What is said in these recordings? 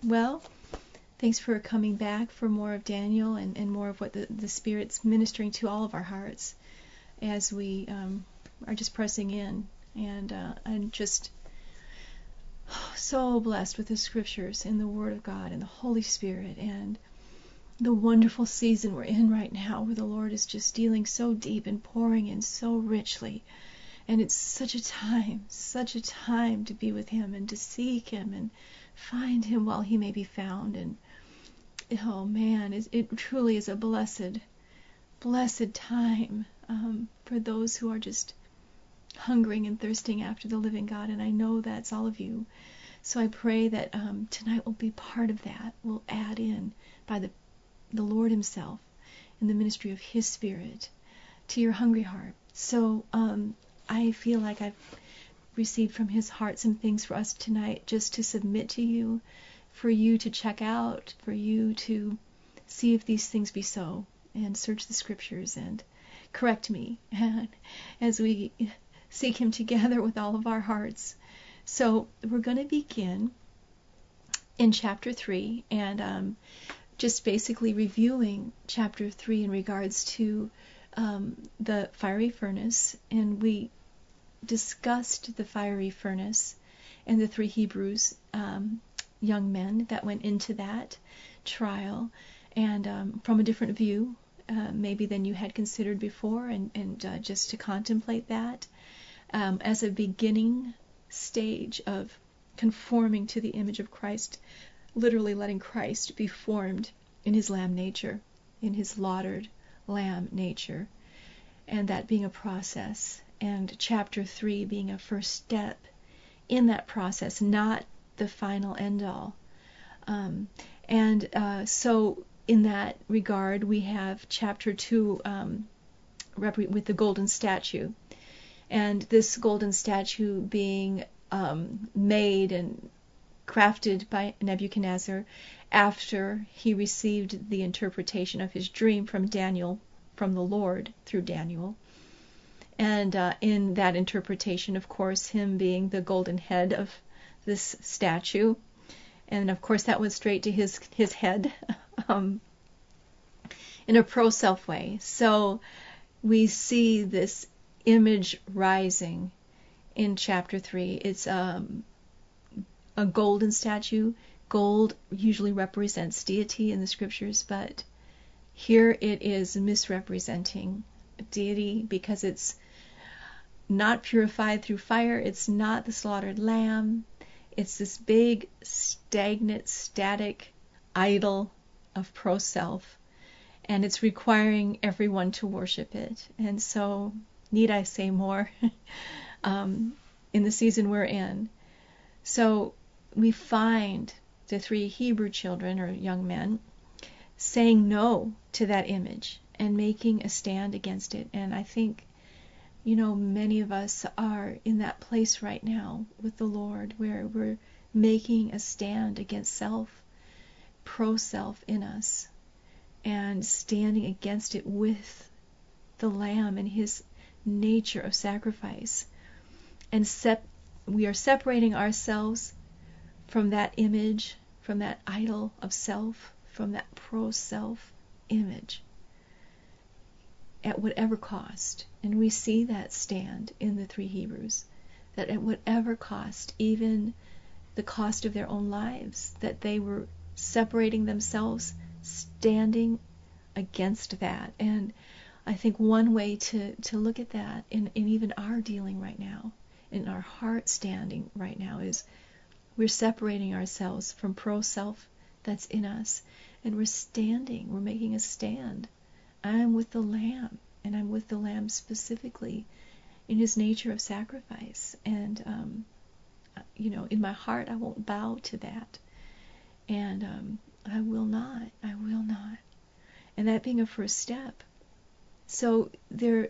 Well, thanks for coming back for more of Daniel and more of what the Spirit's ministering to all of our hearts as we are just pressing in. And I'm just so blessed with the Scriptures and the Word of God and the Holy Spirit and the wonderful season we're in right now, where the Lord is just dealing so deep and pouring in so richly. And it's such a time to be with Him and to seek Him and find Him while He may be found. And oh man, it truly is a blessed time for those who are just hungering and thirsting after the living God. And I know that's all of you. So I pray that tonight will be part of that. We'll add in by the Lord Himself in the ministry of His Spirit to your hungry heart. So I feel like I've received from His heart some things for us tonight just to submit to you, for you to check out, for you to see if these things be so, and search the Scriptures and correct me as we seek Him together with all of our hearts. So we're going to begin in chapter 3 and just basically reviewing chapter 3 in regards to the fiery furnace. And we discussed the fiery furnace and the 3 Hebrews young men that went into that trial, and from a different view maybe than you had considered before, and just to contemplate that as a beginning stage of conforming to the image of Christ, literally letting Christ be formed in His lamb nature, in His slaughtered lamb nature, and that being a process, and chapter 3 being a first step in that process, not the final end-all. So in that regard, we have chapter 2 with the golden statue, and this golden statue being made and crafted by Nebuchadnezzar after he received the interpretation of his dream from Daniel, from the Lord through Daniel. And in that interpretation, of course, him being the golden head of this statue, and of course that went straight to his head in a pro-self way. So we see this image rising in chapter 3. It's a golden statue. Gold usually represents deity in the Scriptures, but here it is misrepresenting deity because it's not purified through fire. It's not the slaughtered lamb. It's this big, stagnant, static idol of pro-self, and it's requiring everyone to worship it. And so, need I say more in the season we're in? So we find the 3 Hebrew children, or young men, saying no to that image and making a stand against it. And I think, many of us are in that place right now with the Lord, where we're making a stand against self, pro-self in us, and standing against it with the Lamb and His nature of sacrifice. And we are separating ourselves from that image, from that idol of self, from that pro-self image, at whatever cost. And we see that stand in the 3 Hebrews, that at whatever cost, even the cost of their own lives, that they were separating themselves, standing against that. And I think one way to look at that in even our dealing right now, in our heart standing right now, is we're separating ourselves from pro-self that's in us, and we're making a stand. I'm with the Lamb, and I'm with the Lamb specifically in His nature of sacrifice. And, in my heart, I won't bow to that. And I will not. And that being a first step. So they're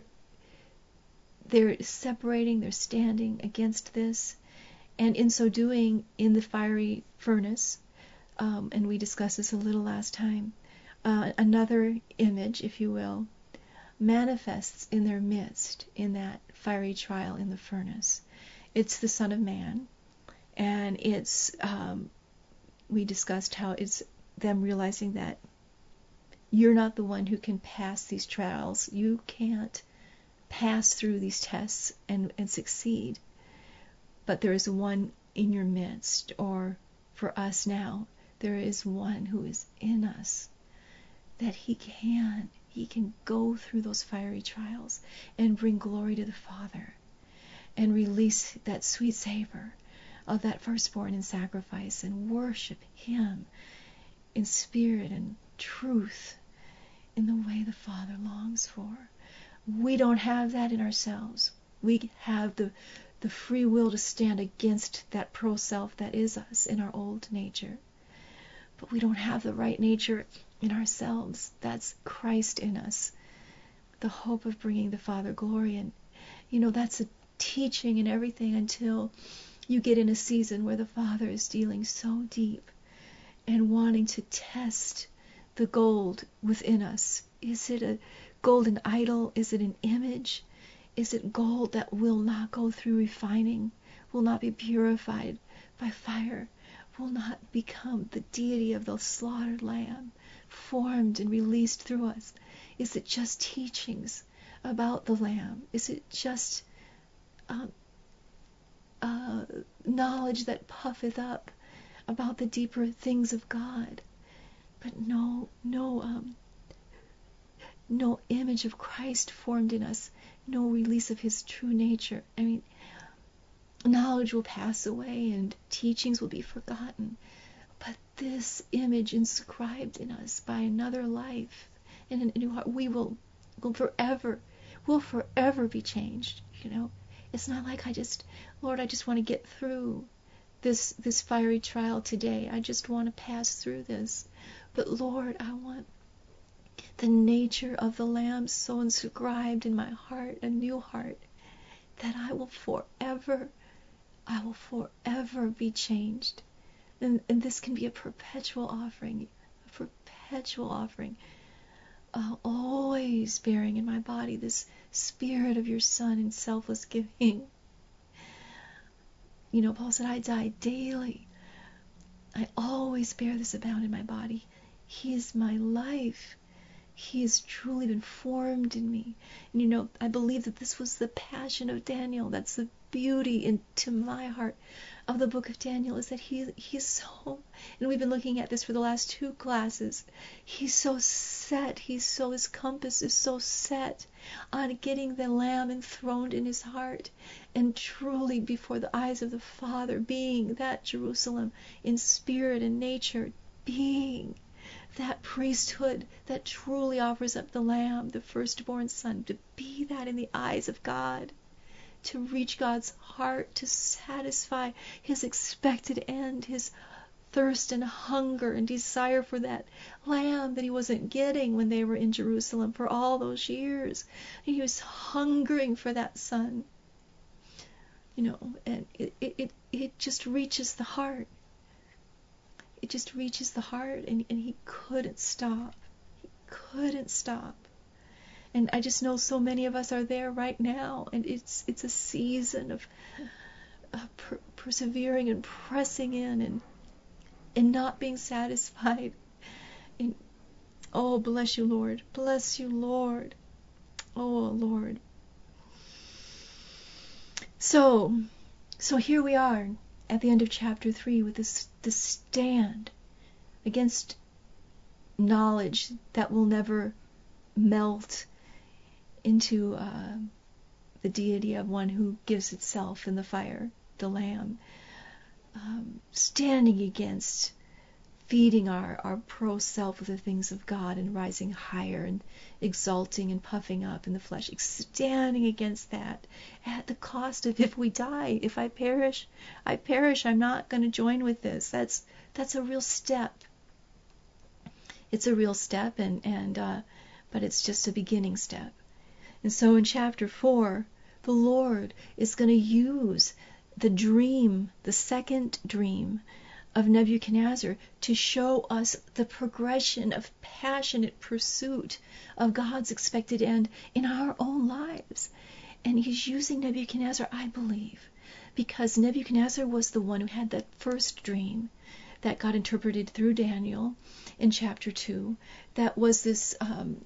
separating, they're standing against this. And in so doing, in the fiery furnace, and we discussed this a little last time, another image, if you will, manifests in their midst in that fiery trial in the furnace. It's the Son of Man, and it's we discussed how it's them realizing that you're not the one who can pass these trials. You can't pass through these tests and succeed. But there is one in your midst, or for us now, there is one who is in us, that he can go through those fiery trials and bring glory to the Father and release that sweet savor of that firstborn in sacrifice and worship him in spirit and truth in the way the Father longs for. We don't have that in ourselves. We have the free will to stand against that pro-self that is us in our old nature. But we don't have the right nature in ourselves. That's Christ in us, the hope of bringing the Father glory. And, that's a teaching and everything until you get in a season where the Father is dealing so deep and wanting to test the gold within us. Is it a golden idol? Is it an image? Is it gold that will not go through refining, will not be purified by fire, will not become the deity of the slaughtered lamb, formed and released through us? Is it just teachings about the lamb? Is it just knowledge that puffeth up about the deeper things of God? But no image of Christ formed in us, no release of his true nature. I mean, knowledge will pass away and teachings will be forgotten, but this image inscribed in us by another life and a new heart, we will forever be changed. It's not like Lord, I just want to get through this fiery trial today. I just want to pass through this. But Lord, I want the nature of the Lamb so inscribed in my heart, a new heart, that I will forever be changed. And this can be a perpetual offering, always bearing in my body this spirit of your Son in selfless giving. Paul said, I die daily. I always bear this abound in my body. He is my life. He has truly been formed in me. And I believe that this was the passion of Daniel. That's the beauty into my heart of the book of Daniel, is that he's so, and we've been looking at this for the last 2 classes, he's so set, his compass is so set on getting the Lamb enthroned in his heart, and truly before the eyes of the Father, being that Jerusalem in spirit and nature, being that priesthood that truly offers up the Lamb, the firstborn Son, to be that in the eyes of God, to reach God's heart, to satisfy his expected end, his thirst and hunger and desire for that Lamb that he wasn't getting when they were in Jerusalem for all those years. And he was hungering for that Son. And it just reaches the heart. It just reaches the heart, and he couldn't stop. He couldn't stop. And I just know so many of us are there right now, and it's a season of persevering and pressing in and not being satisfied. And oh, bless you, Lord. Bless you, Lord. Oh, Lord. So here we are at the end of chapter 3 with this stand against knowledge that will never melt into the deity of one who gives itself in the fire, the Lamb, standing against feeding our pro-self with the things of God and rising higher and exalting and puffing up in the flesh, standing against that at the cost of, if we die, if I perish, I'm not going to join with this. That's a real step. It's a real step, but it's just a beginning step. And so in chapter 4, the Lord is going to use the dream, the second dream of Nebuchadnezzar, to show us the progression of passionate pursuit of God's expected end in our own lives. And he's using Nebuchadnezzar, I believe, because Nebuchadnezzar was the one who had that first dream that God interpreted through Daniel in chapter 2, that was this,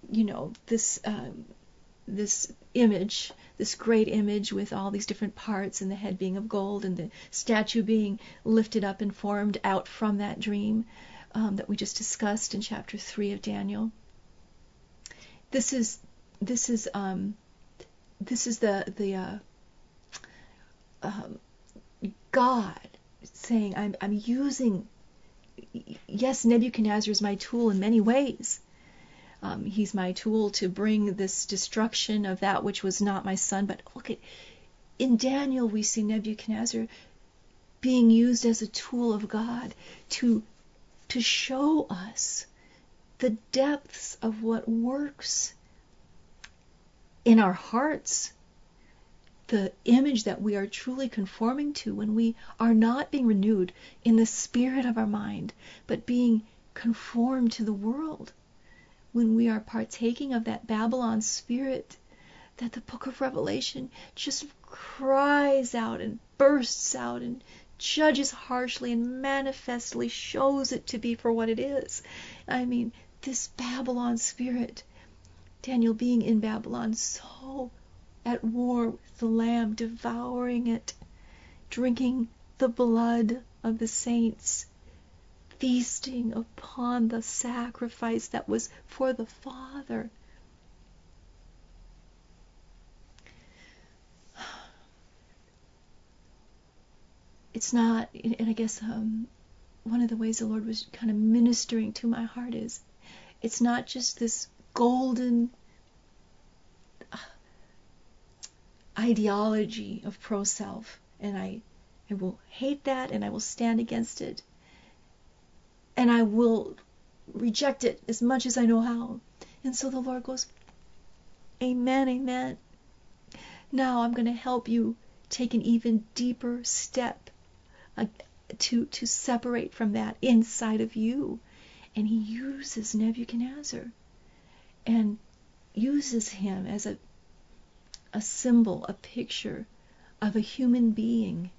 this image, this great image with all these different parts, and the head being of gold, and the statue being lifted up and formed out from that dream that we just discussed in chapter 3 of Daniel. This is the God saying, I'm using, yes, Nebuchadnezzar is my tool in many ways. He's my tool to bring this destruction of that which was not my son. But look at, in Daniel we see Nebuchadnezzar being used as a tool of God to show us the depths of what works in our hearts, the image that we are truly conforming to when we are not being renewed in the spirit of our mind, but being conformed to the world. When we are partaking of that Babylon spirit that the book of Revelation just cries out and bursts out and judges harshly and manifestly shows it to be for what it is. I mean, this Babylon spirit, Daniel being in Babylon, so at war with the Lamb, devouring it, drinking the blood of the saints, feasting upon the sacrifice that was for the Father. It's not, and I guess one of the ways the Lord was kind of ministering to my heart is, it's not just this golden ideology of pro-self, and I will hate that, and I will stand against it, and I will reject it as much as I know how. And so the Lord goes, amen, amen. Now I'm going to help you take an even deeper step to separate from that inside of you. And he uses Nebuchadnezzar and uses him as a symbol, a picture of a human being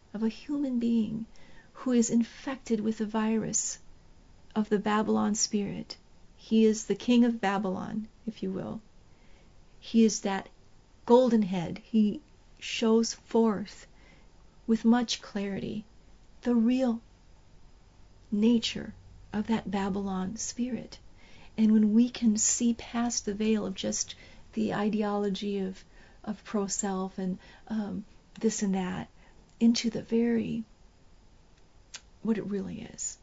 who is infected with the virus of the Babylon spirit. He is the king of Babylon, if you will. He is that golden head. He shows forth with much clarity the real nature of that Babylon spirit. And when we can see past the veil of just the ideology of pro-self and this and that, into the very, what it really is,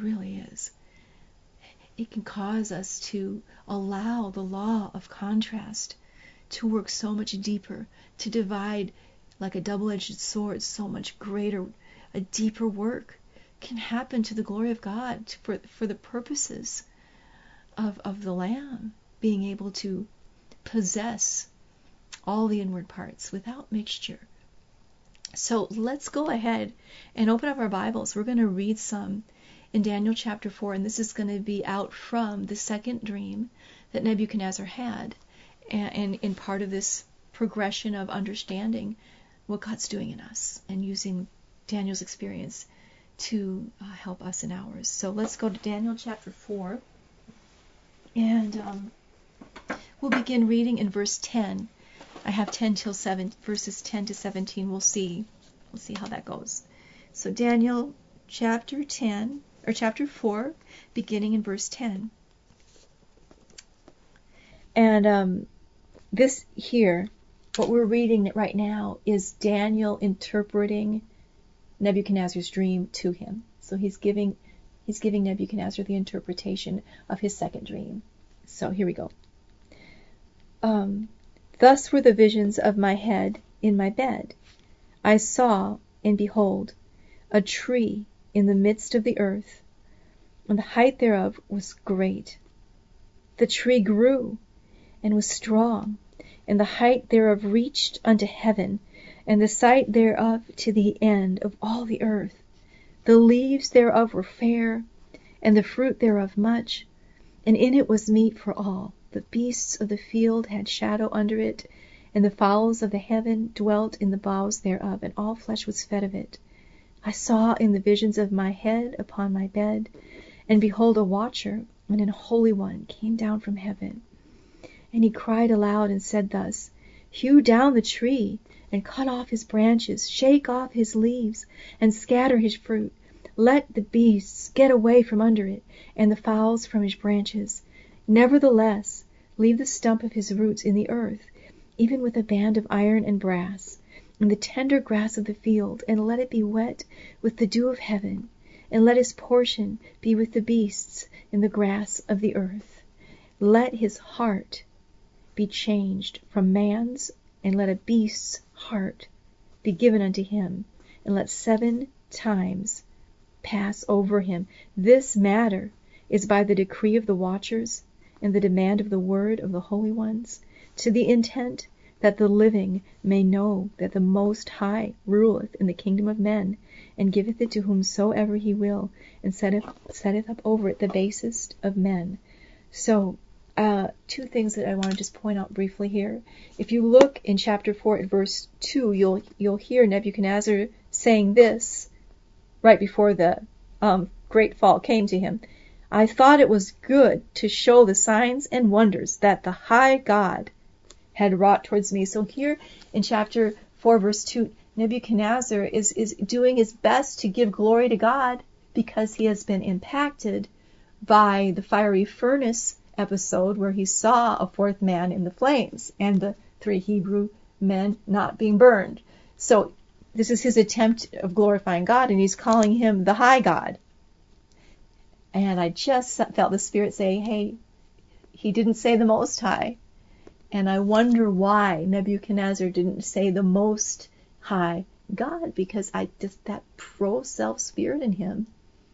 it can cause us to allow the law of contrast to work so much deeper, to divide like a double-edged sword, so much greater, a deeper work can happen to the glory of God for the purposes of the Lamb being able to possess all the inward parts without mixture. So let's go ahead and open up our Bibles. We're going to read some in Daniel chapter 4, and this is going to be out from the second dream that Nebuchadnezzar had, and in part of this progression of understanding what God's doing in us and using Daniel's experience to help us in ours. So let's go to Daniel chapter 4, and we'll begin reading in verse 10. I have 10 till 7, verses 10 to 17. We'll see how that goes. So Daniel chapter 4, beginning in verse 10. And this here, what we're reading right now, is Daniel interpreting Nebuchadnezzar's dream to him. So he's giving Nebuchadnezzar the interpretation of his second dream. So here we go. Thus were the visions of my head in my bed. I saw, and behold, a tree in the midst of the earth, and the height thereof was great. The tree grew, and was strong, and the height thereof reached unto heaven, and the sight thereof to the end of all the earth. The leaves thereof were fair, and the fruit thereof much, and in it was meat for all. The beasts of the field had shadow under it, and the fowls of the heaven dwelt in the boughs thereof, and all flesh was fed of it. I saw in the visions of my head upon my bed, and behold, a watcher and an holy one came down from heaven. And he cried aloud and said thus, Hew down the tree, and cut off his branches, shake off his leaves, and scatter his fruit. Let the beasts get away from under it, and the fowls from his branches. Nevertheless, leave the stump of his roots in the earth, even with a band of iron and brass, and the tender grass of the field, and let it be wet with the dew of heaven, and let his portion be with the beasts in the grass of the earth. Let his heart be changed from man's, and let a beast's heart be given unto him, and let 7 times pass over him. This matter is by the decree of the watchers, and the demand of the word of the holy ones, to the intent that the living may know that the Most High ruleth in the kingdom of men, and giveth it to whomsoever he will, and setteth up over it the basest of men. So, 2 things that I want to just point out briefly here. If you look in chapter 4 at verse 2, you'll hear Nebuchadnezzar saying this right before the great fall came to him. I thought it was good to show the signs and wonders that the high God had wrought towards me. So here in chapter 4 verse 2, Nebuchadnezzar is doing his best to give glory to God because he has been impacted by the fiery furnace episode where he saw a 4th man in the flames and the 3 Hebrew men not being burned. So this is his attempt of glorifying God, and he's calling him the high God. And I just felt the Spirit say, hey, he didn't say the Most High. And I wonder why Nebuchadnezzar didn't say the Most High God, because that pro-self spirit in him,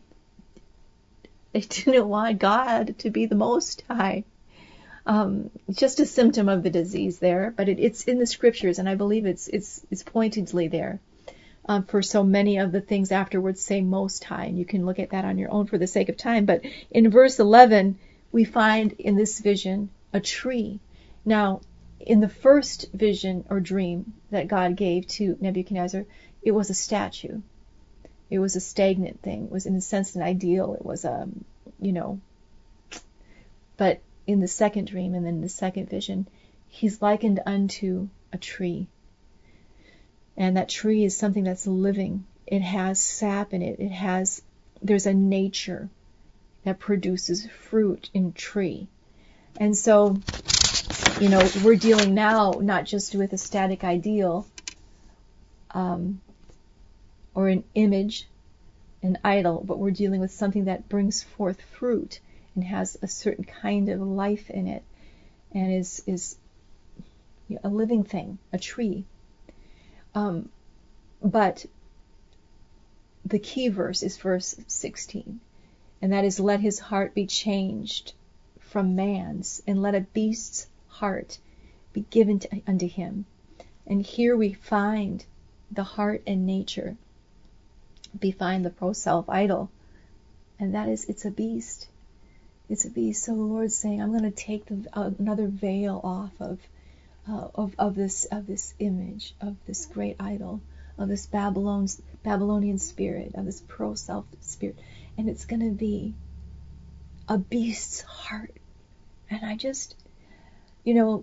they didn't want God to be the Most High. Just a symptom of the disease there, but it's in the scriptures, and I believe it's pointedly there. For so many of the things afterwards say Most High, and you can look at that on your own for the sake of time. But in verse 11, we find in this vision a tree. Now, in the first vision or dream that God gave to Nebuchadnezzar, it was a statue. It was a stagnant thing. It was in a sense an ideal. It was but in the second dream and then the second vision, he's likened unto a tree. And that tree is something that's living. It has sap in it. There's a nature that produces fruit in tree. And so, we're dealing now not just with a static ideal, or an image, an idol, but we're dealing with something that brings forth fruit and has a certain kind of life in it, and is a living thing, a tree. But the key verse is verse 16, and that is, let his heart be changed from man's, and let a beast's heart be given unto him. And here we find the heart and nature. We find the pro-self idol, and that is, it's a beast. It's a beast. So the Lord's saying, I'm going to take another veil off of this image, of this great idol, of this Babylonian spirit, of this pro-self spirit, and it's going to be a beast's heart. And I just, the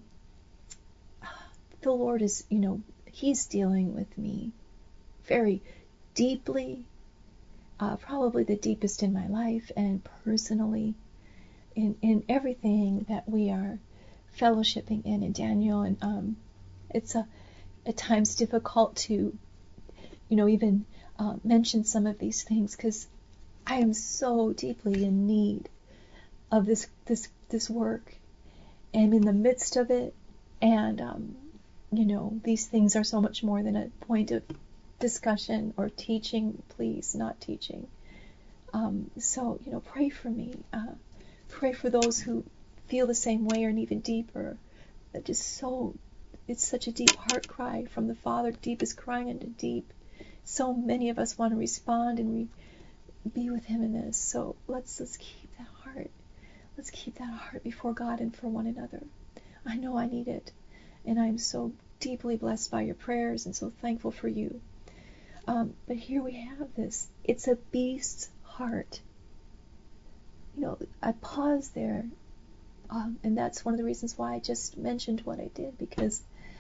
Lord is, He's dealing with me very deeply, probably the deepest in my life, and personally, in everything that we are fellowshipping in. And Daniel, and it's at times difficult to, even mention some of these things, because I am so deeply in need of this work, and in the midst of it, and these things are so much more than a point of discussion or teaching, please, not teaching. So pray for me. Pray for those who feel the same way, or even deeper. That it's such a deep heart cry from the Father. Deep is crying unto deep. So many of us want to respond and be with Him in this. So let's keep that heart. Let's keep that heart before God and for one another. I know I need it, and I'm so deeply blessed by your prayers, and so thankful for you. But here we have this. It's a beast's heart. I paused there, and that's one of the reasons why I just mentioned what I did, because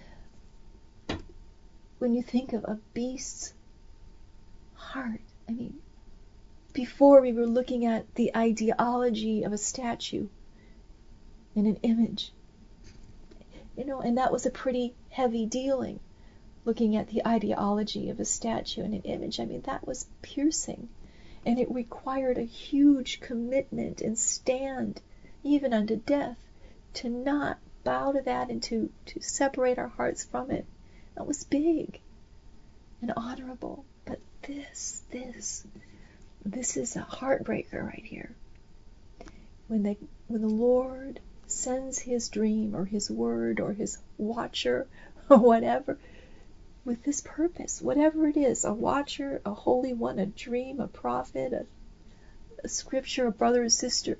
when you think of a beast's heart, before we were looking at the ideology of a statue and an image, and that was a pretty heavy dealing, looking at the ideology of a statue and an image. That was piercing, and it required a huge commitment and stand, even unto death, to not bow to that and to separate our hearts from it. That was big and honorable. But this is a heartbreaker right here. When the Lord sends his dream or his word or his watcher or whatever, with this purpose, whatever it is, a watcher, a holy one, a dream, a prophet, a scripture, a brother or sister,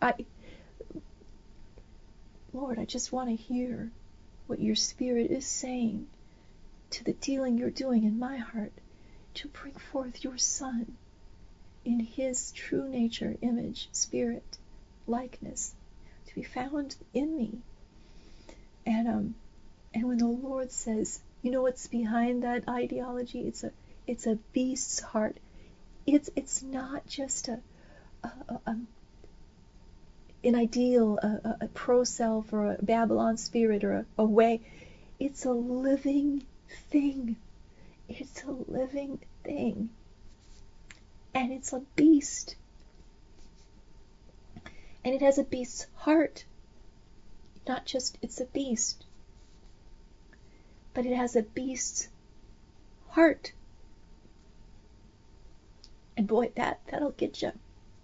Lord, I just want to hear what your Spirit is saying to the dealing you're doing in my heart to bring forth your Son in his true nature, image, spirit, likeness, to be found in me. And when the Lord says, what's behind that ideology? It's a beast's heart. It's not just an ideal, a pro-self or a Babylon spirit or a way. It's a living thing. It's a living thing. And it's a beast. And it has a beast's heart. Not just it's a beast, but it has a beast's heart. And boy, that'll get you.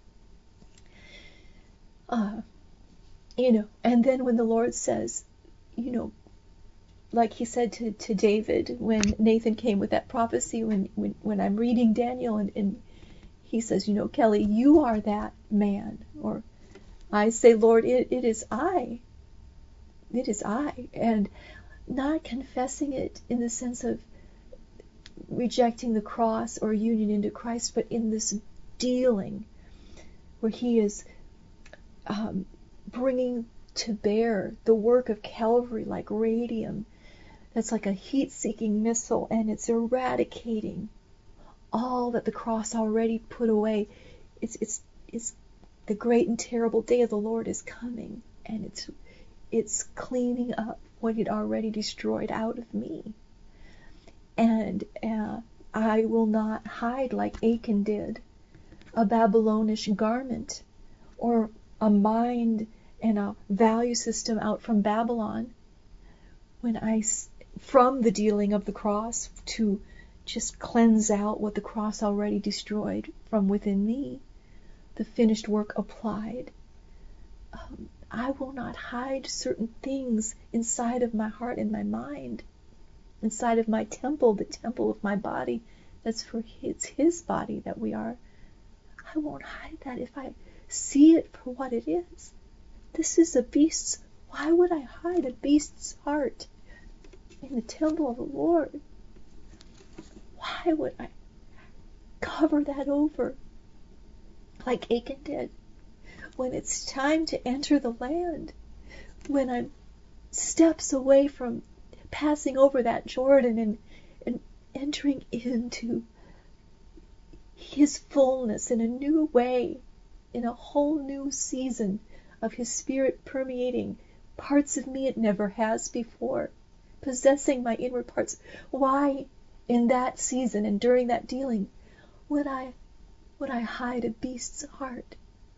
And then when the Lord says, like he said to David when Nathan came with that prophecy, when I'm reading Daniel and he says, Kelly, you are that man. Or I say, Lord, it is I. It is I. And not confessing it in the sense of rejecting the cross or union into Christ, but in this dealing where he is bringing to bear the work of Calvary like radium. That's like a heat-seeking missile, and it's eradicating all that the cross already put away. It's the great and terrible day of the Lord is coming, and it's cleaning up what it already destroyed out of me. And I will not hide like Achan did, a Babylonish garment, or a mind and a value system out from Babylon, from the dealing of the cross to just cleanse out what the cross already destroyed from within me, the finished work applied. I will not hide certain things inside of my heart and my mind, inside of my temple, the temple of my body. It's his body that we are. I won't hide that if I see it for what it is. This is a beast's. Why would I hide a beast's heart in the temple of the Lord? Why would I cover that over like Achan did? When it's time to enter the land, when I'm steps away from passing over that Jordan and entering into his fullness in a new way, in a whole new season of his Spirit permeating parts of me it never has before, possessing my inward parts. Why, in that season and during that dealing, would I hide a beast's heart?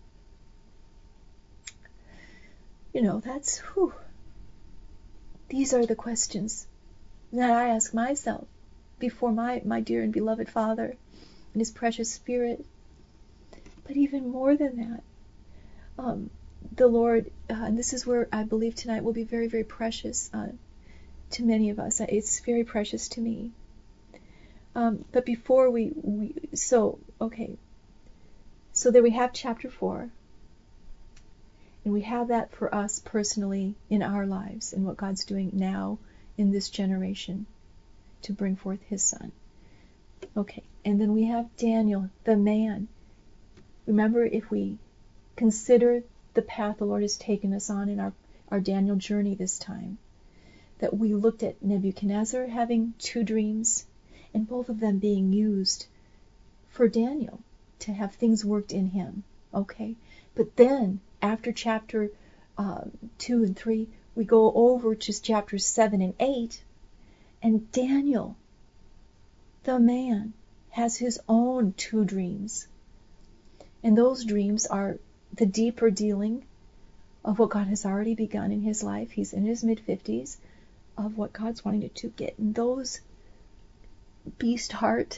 That's whew. These are the questions that I ask myself before my dear and beloved Father and his precious Spirit. But even more than that, the Lord, and this is where I believe tonight will be very, very precious to many of us. It's very precious to me. But before so there we have chapter 4. And we have that for us personally in our lives and what God's doing now in this generation to bring forth his Son. Okay, and then we have Daniel, the man. Remember, if we consider the path the Lord has taken us on in our Daniel journey this time, that we looked at Nebuchadnezzar having 2 dreams, and both of them being used for Daniel to have things worked in him. Okay, but then after chapter 2 and 3, we go over to chapters 7 and 8, and Daniel, the man, has his own 2 dreams. And those dreams are the deeper dealing of what God has already begun in his life. He's in his mid-50s, of what God's wanting to get. And those beast heart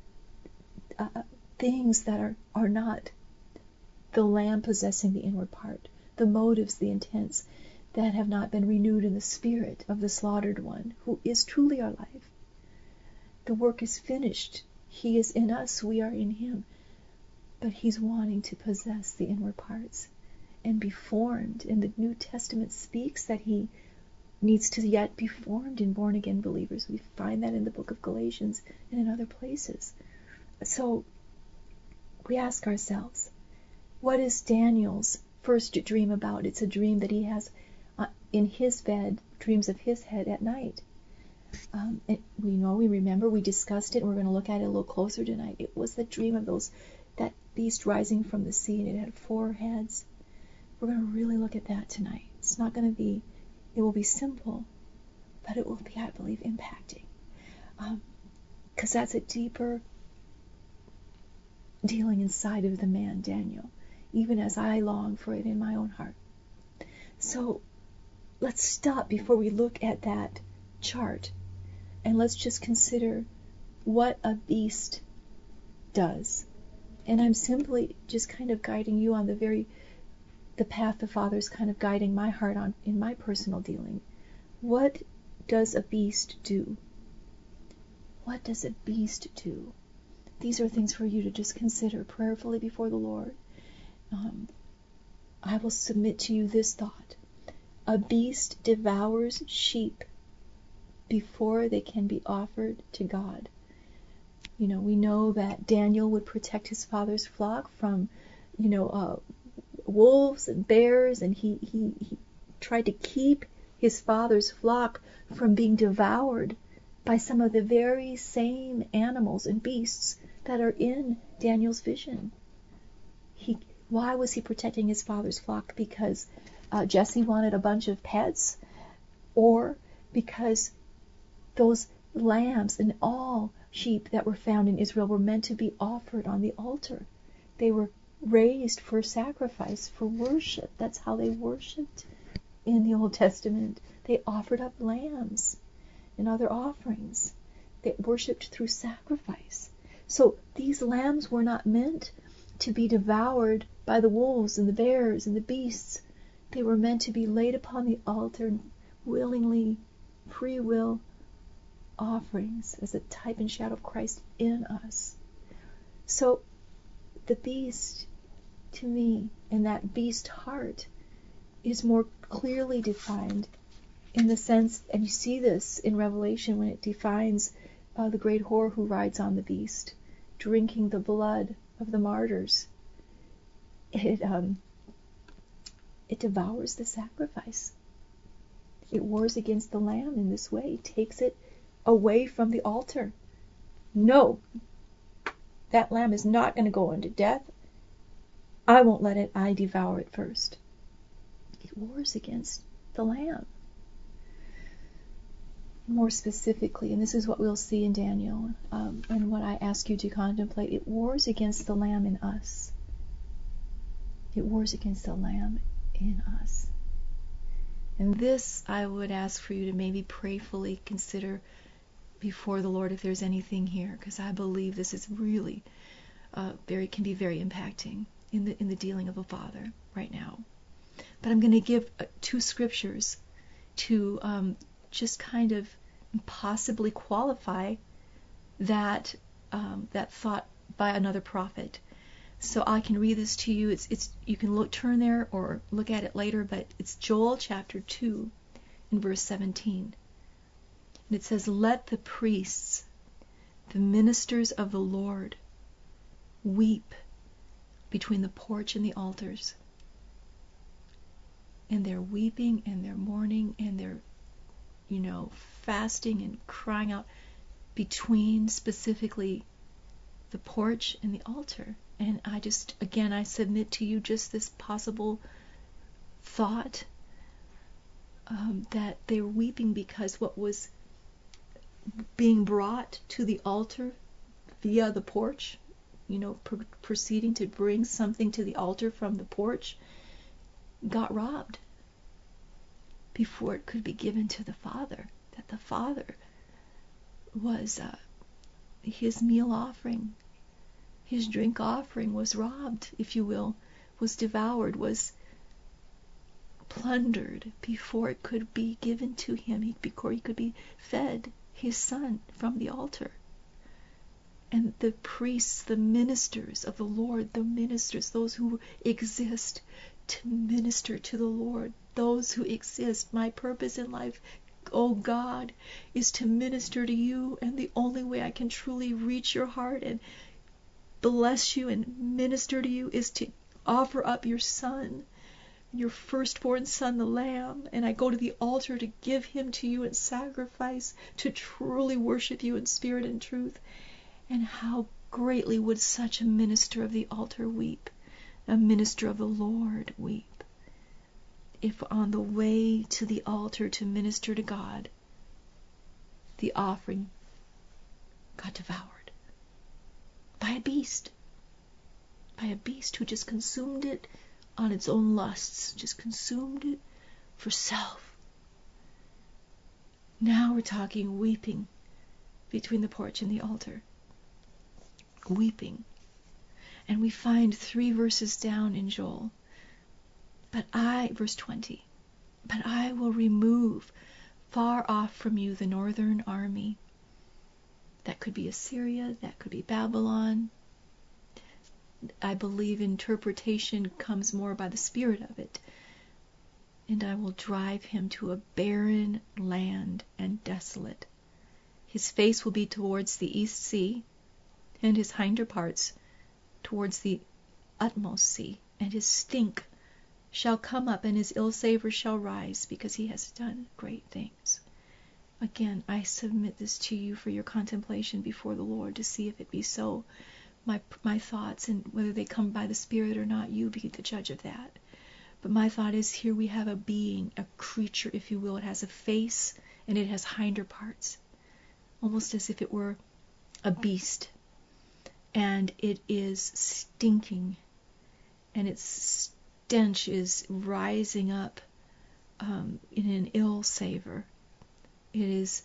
things that are not the lamb possessing the inward part, the motives, the intents that have not been renewed in the spirit of the slaughtered one, who is truly our life. The work is finished. He is in us, we are in him. But he's wanting to possess the inward parts and be formed. And the New Testament speaks that he needs to yet be formed in born-again believers. We find that in the book of Galatians and in other places. So we ask ourselves, what is Daniel's first dream about? It's a dream that he has in his bed, dreams of his head at night. We remember, we discussed it, and we're going to look at it a little closer tonight. It was the dream of that beast rising from the sea, and it had 4 heads. We're going to really look at that tonight. It's not going to be, it will be simple, but it will be, I believe, impacting. Because that's a deeper dealing inside of the man, Daniel, even as I long for it in my own heart. So let's stop before we look at that chart, and let's just consider what a beast does. And I'm simply just kind of guiding you on the path the Father's kind of guiding my heart on in my personal dealing. What does a beast do? What does a beast do? These are things for you to just consider prayerfully before the Lord. I will submit to you this thought. A beast devours sheep before they can be offered to God. We know that Daniel would protect his father's flock from, wolves and bears, and he tried to keep his father's flock from being devoured by some of the very same animals and beasts that are in Daniel's vision. Why was he protecting his father's flock? Because Jesse wanted a bunch of pets, or because those lambs and all sheep that were found in Israel were meant to be offered on the altar. They were raised for sacrifice, for worship. That's how they worshipped in the Old Testament. They offered up lambs and other offerings. They worshipped through sacrifice. So these lambs were not meant to be devoured by the wolves and the bears and the beasts. They were meant to be laid upon the altar and willingly, free will offerings as a type and shadow of Christ in us. So the beast, to me, and that beast heart, is more clearly defined in the sense, and you see this in Revelation when it defines the great whore who rides on the beast, drinking the blood of the martyrs. It devours the sacrifice. It wars against the lamb in this way, takes it away from the altar. No, that lamb is not going to go into death. I won't let it. I devour it first. It wars against the lamb. More specifically, and this is what we'll see in Daniel, and what I ask you to contemplate, it wars against the lamb in us. It wars against the lamb in us. And this I would ask for you to maybe prayerfully consider before the Lord if there's anything here, because I believe this is really can be very impacting in the dealing of a father right now. But I'm going to give 2 scriptures to just kind of possibly qualify that thought by another prophet. So I can read this to you. It's you can turn there or look at it later, but it's Joel chapter 2 and verse 17. And it says, "Let the priests The ministers of the Lord weep between the porch and the altars. And they're weeping and they're mourning and they're, fasting and crying out between specifically the porch and the altar. And I submit to you just this possible thought that they're weeping because what was being brought to the altar via the porch, proceeding to bring something to the altar from the porch, got robbed before it could be given to the Father. That the Father was, his meal offering, his drink offering was robbed, if you will, was devoured, was plundered before it could be given to him, before he could be fed his Son from the altar. And the priests, the ministers of the Lord, the ministers, those who exist to minister to the Lord, those who exist, my purpose in life, oh God, is to minister to you, and the only way I can truly reach your heart and bless you and minister to you is to offer up your Son, your firstborn Son, the Lamb, and I go to the altar to give him to you in sacrifice, to truly worship you in spirit and truth. And how greatly would such a minister of the altar weep, a minister of the Lord weep, if on the way to the altar to minister to God, the offering got devoured by a beast who just consumed it on its own lusts, just consumed it for self. Now we're talking weeping between the porch and the altar. Weeping. And we find 3 verses down in Joel. Verse 20, but I will remove far off from you the northern army. That could be Assyria, that could be Babylon. I believe interpretation comes more by the spirit of it. And I will drive him to a barren land and desolate. His face will be towards the east sea, and his hinder parts towards the utmost sea. And his stink shall come up, and his ill savor shall rise, because he has done great things. Again, I submit this to you for your contemplation before the Lord, to see if it be so. My thoughts, and whether they come by the Spirit or not, you be the judge of that. But my thought is, here we have a being, a creature, if you will. It has a face, and it has hinder parts, almost as if it were a beast. And it is stinking, and its stench is rising up in an ill savor. It's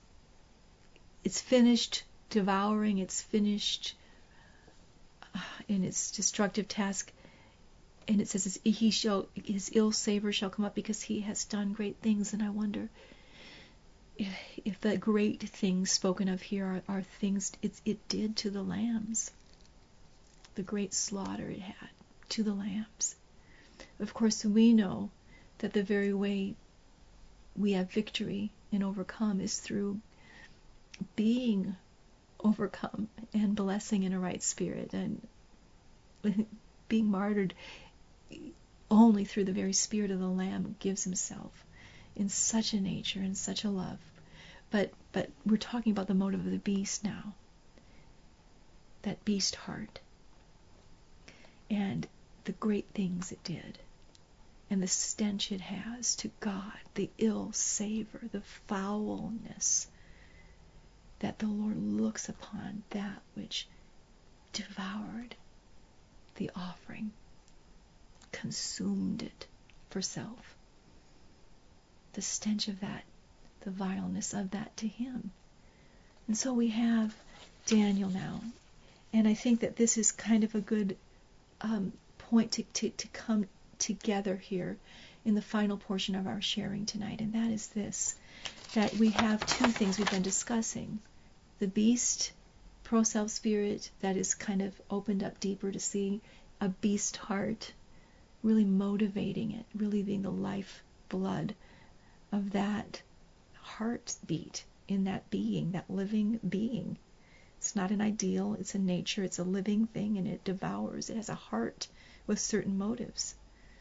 finished devouring, it's finished in its destructive task, and it says his ill savor shall come up because he has done great things. And I wonder if the great things spoken of here are things it did to the lambs, the great slaughter it had to the lambs. Of course, we know that the very way we have victory and overcome is through being overcome and blessing in a right spirit, and being martyred only through the very spirit of the Lamb gives himself in such a nature and such a love. But we're talking about the motive of the beast now, that beast heart, and the great things it did, and the stench it has to God, the ill savor, the foulness that the Lord looks upon, that which devoured the offering, consumed it for self. The stench of that, the vileness of that to him. And so we have Daniel now. And I think that this is kind of a good point to come together here in the final portion of our sharing tonight. And that is this, that we have 2 things we've been discussing. The beast, pro-self spirit, that is kind of opened up deeper to see a beast heart, really motivating it, really being the life blood of that heartbeat in that being, that living being, It's not an ideal, it's a nature, it's a living thing, and it devours. It has a heart with certain motives.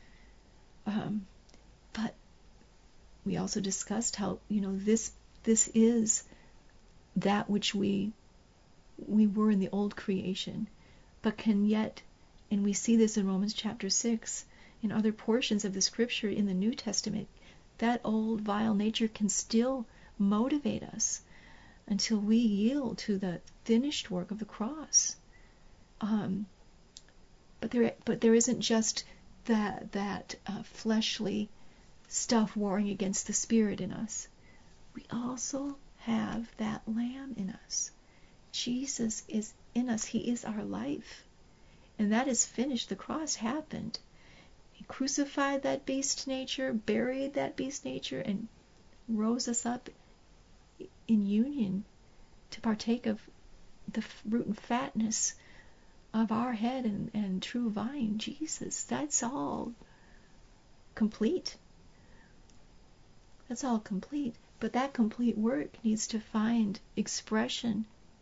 But we also discussed how, this is that which we were in the old creation, but can yet, and we see this in Romans chapter 6, in other portions of the scripture in the New Testament, that old vile nature can still motivate us until we yield to the finished work of the cross. But there isn't just that fleshly stuff warring against the spirit in us. We also have that Lamb in us. Jesus is in us. He is our life. And that is finished. The cross happened. He crucified that beast nature, buried that beast nature, and rose us up in union to partake of the root and fatness of our head and true vine, Jesus. That's all complete. That's all complete. But that complete work needs to find expression,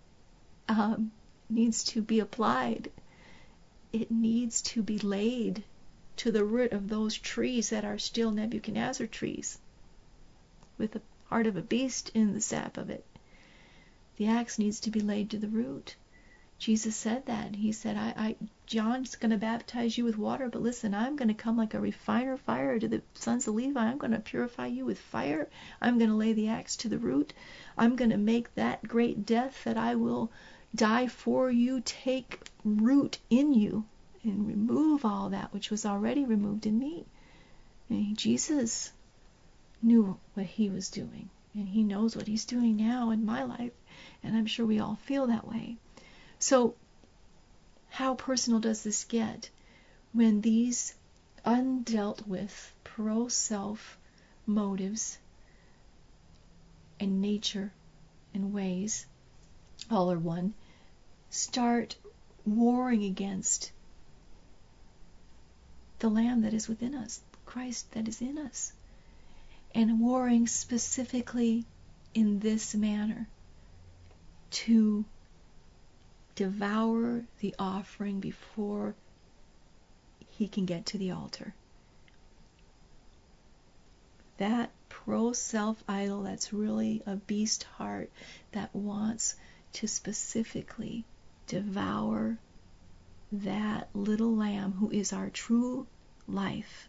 needs to be applied. It needs to be laid to the root of those trees that are still Nebuchadnezzar trees, with the heart of a beast in the sap of it. The axe needs to be laid to the root. Jesus said that. He said, John's going to baptize you with water, but listen, I'm going to come like a refiner fire to the sons of Levi. I'm going to purify you with fire. I'm going to lay the axe to the root. I'm going to make that great death that I will die for you take root in you and remove all that which was already removed in me. And Jesus knew what he was doing, and he knows what he's doing now in my life, and I'm sure we all feel that way. So how personal does this get when these undealt with pro-self motives and nature and ways, all are one, start warring against the Lamb that is within us, Christ that is in us, and warring specifically in this manner to devour the offering before he can get to the altar. That pro-self idol that's really a beast heart that wants to specifically devour that little lamb who is our true life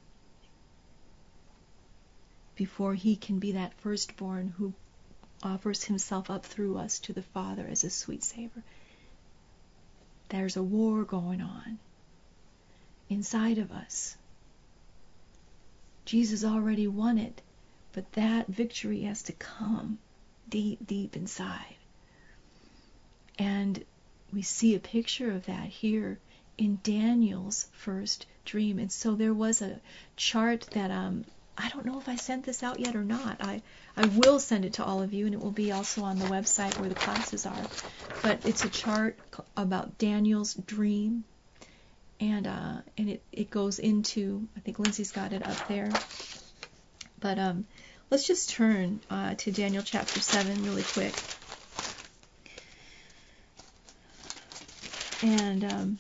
before he can be that firstborn who offers himself up through us to the Father as a sweet savor. There's a war going on inside of us. Jesus already won it, but that victory has to come deep, deep inside. And we see a picture of that here in Daniel's first dream. And so there was a chart that I don't know if I sent this out yet or not. I will send it to all of you, and it will be also on the website where the classes are. But it's a chart about Daniel's dream, and it goes into, I think Lindsay's got it up there. But let's just turn to Daniel chapter 7 really quick. And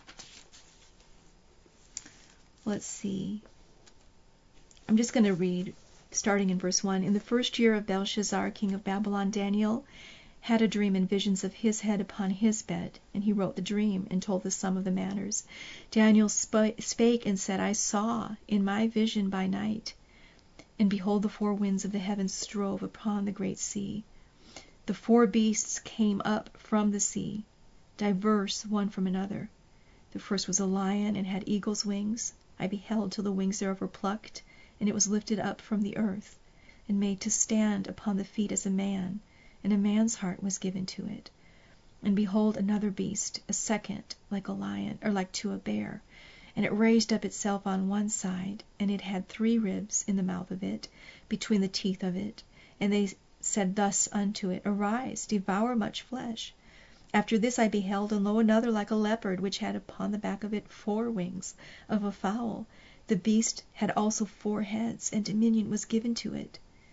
let's see. I'm just going to read, starting in verse 1. In the first year of Belshazzar, king of Babylon, Daniel had a dream and visions of his head upon his bed. And he wrote the dream and told the sum of the matters. Daniel spake and said, I saw in my vision by night, and behold, the four winds of the heavens strove upon the great sea. The four beasts came up from the sea, diverse one from another. The first was a lion, and had eagle's wings. I beheld till the wings thereof were plucked, and it was lifted up from the earth, and made to stand upon the feet as a man, and a man's heart was given to it. And behold, another beast, a second, like a lion, or like to a bear, and it raised up itself on one side, and it had 3 ribs in the mouth of it, between the teeth of it. And they said thus unto it, Arise, devour much flesh. After this I beheld, and lo, another like a leopard, which had upon the back of it 4 wings of a fowl. The beast had also 4 heads, and dominion was given to it.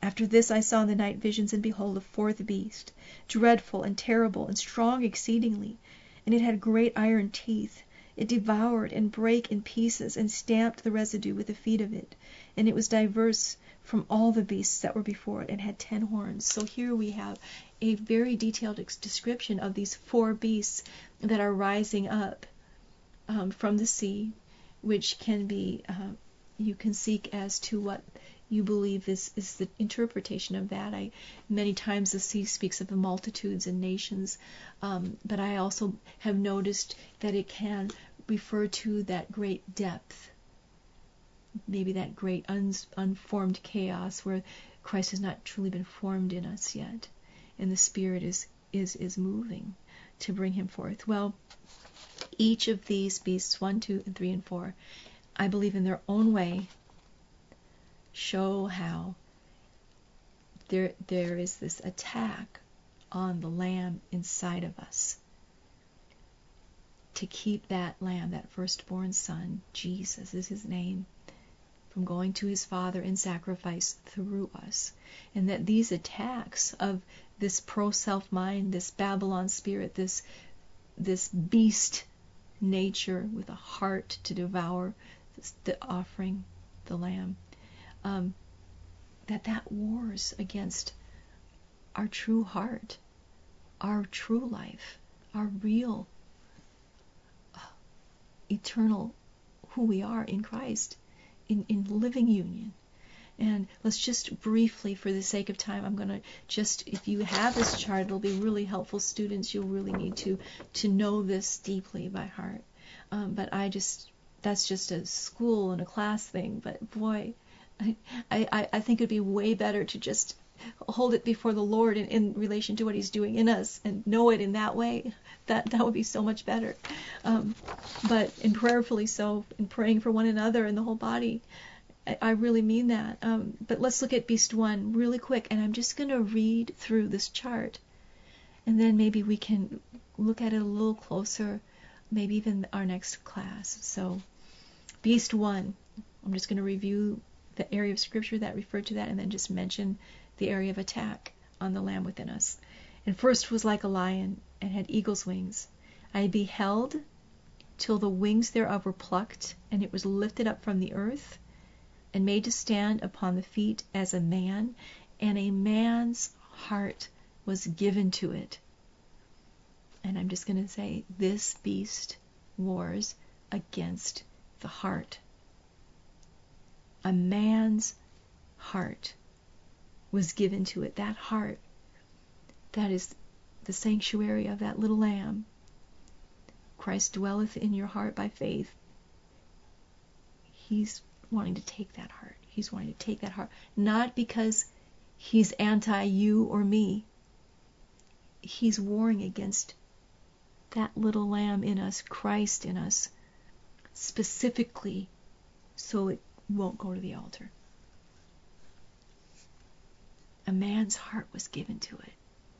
After this I saw in the night visions, and behold, a fourth beast, dreadful and terrible and strong exceedingly, and it had great iron teeth. It devoured and brake in pieces, and stamped the residue with the feet of it. And it was diverse from all the beasts that were before it, and had 10 horns. So here we have a very detailed description of these 4 beasts that are rising up from the sea, which can be, you can seek as to what you believe is the interpretation of that. Many times the sea speaks of the multitudes and nations, but I also have noticed that it can refer to that great depth, maybe that great unformed chaos where Christ has not truly been formed in us yet, and the Spirit is moving to bring him forth. Well, each of these beasts, 1, 2, and 3, and 4, I believe in their own way show how there is this attack on the Lamb inside of us to keep that Lamb, that firstborn Son, Jesus is his name, from going to his Father in sacrifice through us. And that these attacks of this pro-self mind, this Babylon spirit, this beast nature with a heart to devour the offering, the Lamb, that wars against our true heart, our true life, our real, eternal, who we are in Christ, in living union. And let's just briefly, for the sake of time, I'm going to just, if you have this chart, it'll be really helpful. Students, you'll really need to know this deeply by heart. But that's just a school and a class thing. But boy, I think it'd be way better to just hold it before the Lord in relation to what he's doing in us and know it in that way. That would be so much better. But in prayerfully so, in praying for one another and the whole body. I really mean that. But let's look at Beast 1 really quick, and I'm just going to read through this chart, and then maybe we can look at it a little closer, maybe even our next class. So, Beast 1, I'm just going to review the area of Scripture that referred to that, and then just mention the area of attack on the Lamb within us. And first was like a lion, and had eagle's wings. I beheld till the wings thereof were plucked, and it was lifted up from the earth, and made to stand upon the feet as a man, and a man's heart was given to it. And I'm just going to say, this beast wars against the heart. A man's heart was given to it. That heart, that is the sanctuary of that little lamb. Christ dwelleth in your heart by faith. He's wanting to take that heart. He's wanting to take that heart. Not because he's anti you or me. He's warring against that little lamb in us, Christ in us, specifically so it won't go to the altar. A man's heart was given to it.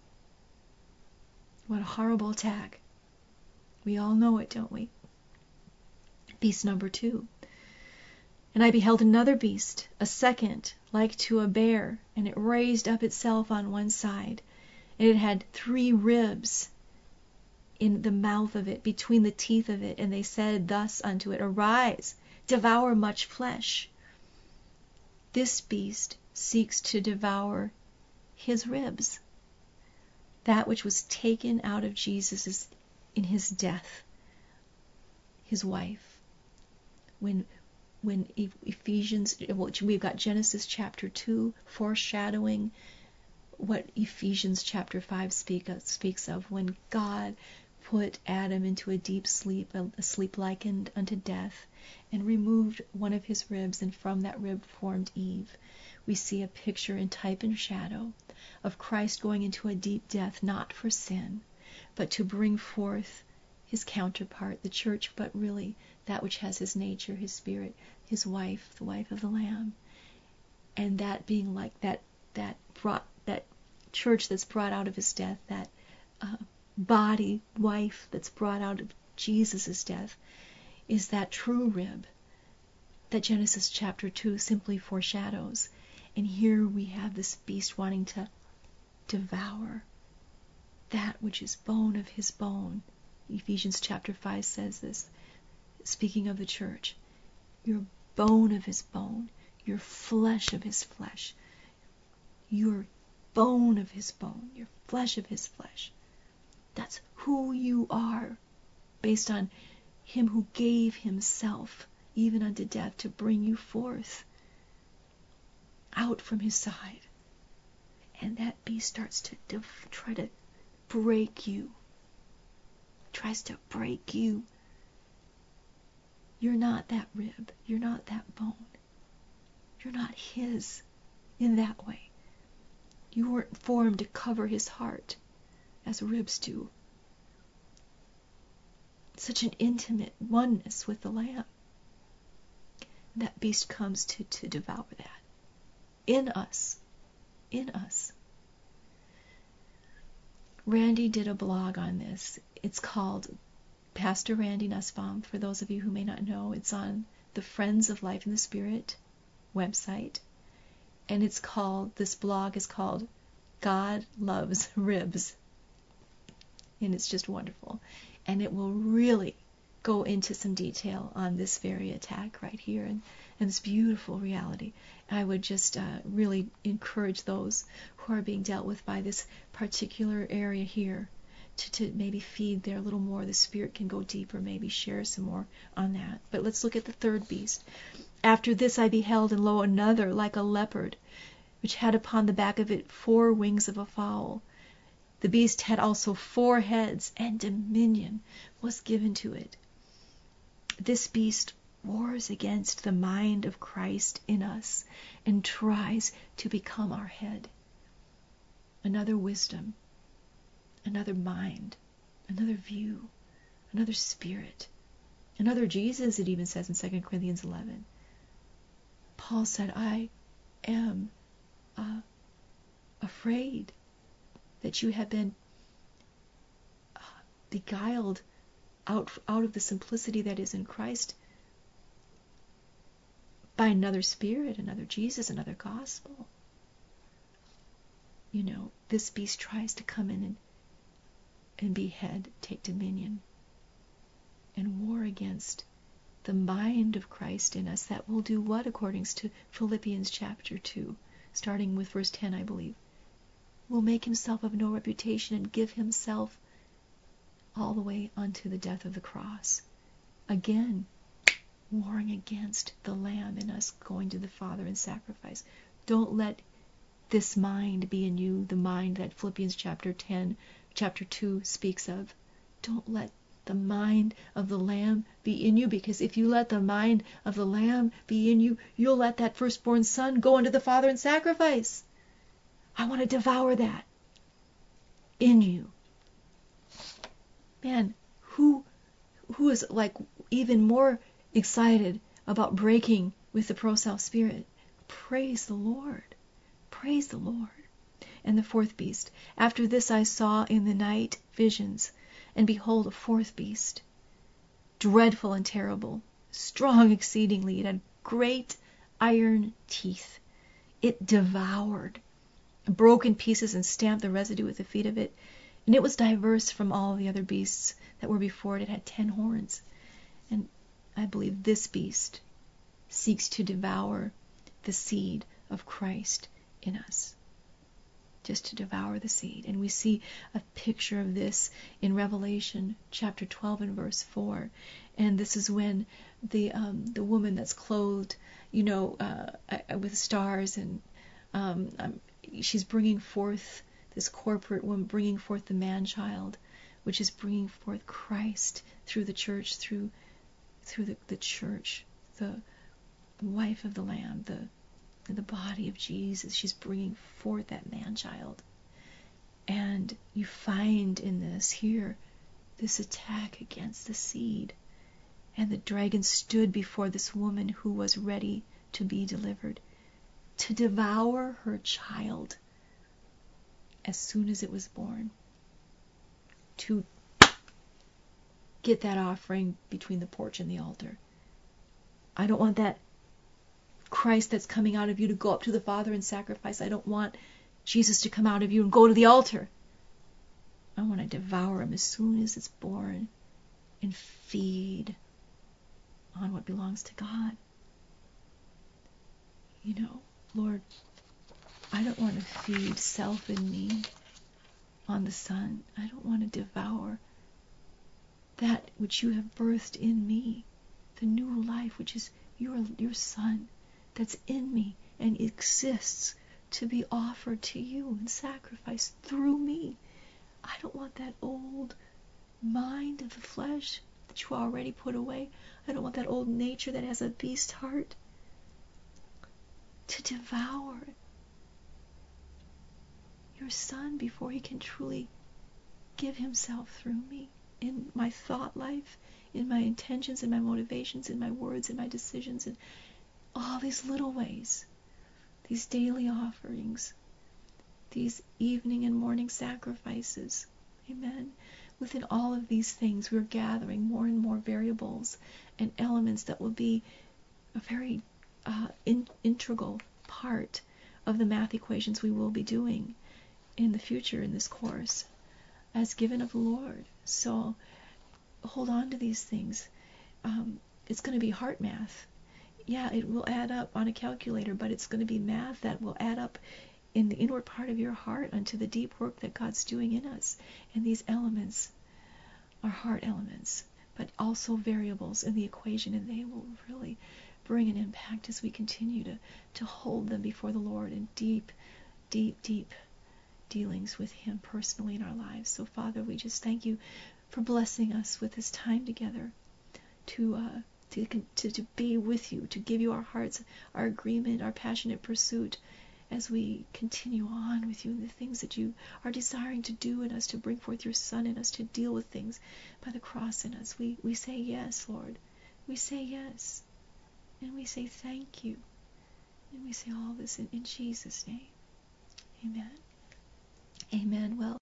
What a horrible attack. We all know it, don't we? Beast number 2. And I beheld another beast, a second, like to a bear, and it raised up itself on one side, and it had 3 ribs in the mouth of it, between the teeth of it, and they said thus unto it, Arise, devour much flesh. This beast seeks to devour his ribs, that which was taken out of Jesus in his death, his wife. When Ephesians, we've got Genesis chapter 2 foreshadowing what Ephesians chapter 5 speaks of, when God put Adam into a deep sleep, a sleep likened unto death, and removed one of his ribs, and from that rib formed Eve. We see a picture in type and shadow of Christ going into a deep death, not for sin, but to bring forth his counterpart, the church, but really that which has his nature, his spirit, his wife, the wife of the Lamb. And that being like that church that's brought out of his death, that body, wife that's brought out of Jesus' death, is that true rib that Genesis chapter 2 simply foreshadows. And here we have this beast wanting to devour that which is bone of his bone. Ephesians chapter 5 says this, speaking of the church. You're bone of his bone, you're flesh of his flesh, you're bone of his bone, you're flesh of his flesh. That's who you are, based on him who gave himself even unto death to bring you forth out from his side. And that beast starts to try to break you, tries to break you. You're not that rib, you're not that bone, you're not his in that way. You weren't formed to cover his heart as ribs do. Such an intimate oneness with the Lamb. That beast comes to devour that. In us. In us. Randy did a blog on this. It's called Pastor Randy Nussbaum. For those of you who may not know, it's on the Friends of Life in the Spirit website. And this blog is called God Loves Ribs. And it's just wonderful. And it will really go into some detail on this very attack right here and this beautiful reality. I would just really encourage those who are being dealt with by this particular area here to maybe feed there a little more. The Spirit can go deeper, maybe share some more on that. But let's look at the third beast. After this I beheld, and lo, another like a leopard, which had upon the back of it 4 wings of a fowl. The beast had also 4 heads, and dominion was given to it. This beast wars against the mind of Christ in us and tries to become our head. Another wisdom, another mind, another view, another spirit, another Jesus, it even says in 2 Corinthians 11. Paul said, I am afraid that you have been beguiled out of the simplicity that is in Christ by another spirit, another Jesus, another gospel. You know, this beast tries to come in and be head, take dominion, and war against the mind of Christ in us that will do what, according to Philippians chapter 2, starting with verse 10, I believe, will make himself of no reputation and give himself all the way unto the death of the cross. Again, warring against the Lamb in us going to the Father in sacrifice. Don't let this mind be in you, the mind that Philippians chapter 2 speaks of. Don't let the mind of the Lamb be in you, because if you let the mind of the Lamb be in you, you'll let that firstborn son go unto the Father in sacrifice. I want to devour that in you. Man, who is like even more excited about breaking with the pro-self spirit? Praise the Lord. Praise the Lord. And the fourth beast. After this I saw in the night visions, and behold, a fourth beast, dreadful and terrible, strong exceedingly. It had great iron teeth. It devoured, broke in pieces, and stamped the residue with the feet of it. And it was diverse from all the other beasts that were before it. It had 10 horns. And I believe this beast seeks to devour the seed of Christ in us. Just to devour the seed. And we see a picture of this in Revelation chapter 12 and verse 4. And this is when the woman that's clothed, with stars, and she's bringing forth, this corporate woman bringing forth the man-child, which is bringing forth Christ through the church, through the church, the wife of the Lamb, the body of Jesus. She's bringing forth that man-child. And you find in this here, this attack against the seed. And the dragon stood before this woman who was ready to be delivered, to devour her child as soon as it was born, to get that offering between the porch and the altar. I don't want that Christ that's coming out of you to go up to the Father and sacrifice. I don't want Jesus to come out of you and go to the altar. I want to devour him as soon as it's born and feed on what belongs to God. You know, Lord, I don't want to feed self in me on the Son. I don't want to devour that which you have birthed in me, the new life which is your Son that's in me and exists to be offered to you and sacrificed through me. I don't want that old mind of the flesh that you already put away. I don't want that old nature that has a beast heart to devour your Son before he can truly give himself through me in my thought life, in my intentions, in my motivations, in my words, in my decisions, in all these little ways, these daily offerings, these evening and morning sacrifices. Amen. Within all of these things, we're gathering more and more variables and elements that will be a very integral part of the math equations we will be doing in the future in this course as given of the Lord. So hold on to these things. It's going to be heart math. Yeah, it will add up on a calculator, but it's going to be math that will add up in the inward part of your heart unto the deep work that God's doing in us. And these elements are heart elements, but also variables in the equation, and they will really bring an impact as we continue to hold them before the Lord in deep, deep, deep dealings with him personally in our lives. So Father, we just thank you for blessing us with this time together to be with you, to give you our hearts, our agreement, our passionate pursuit as we continue on with you in the things that you are desiring to do in us, to bring forth your Son in us, to deal with things by the cross in us. We say yes, Lord. We say yes. And we say thank you. And we say all this in Jesus' name. Amen. Amen. Well,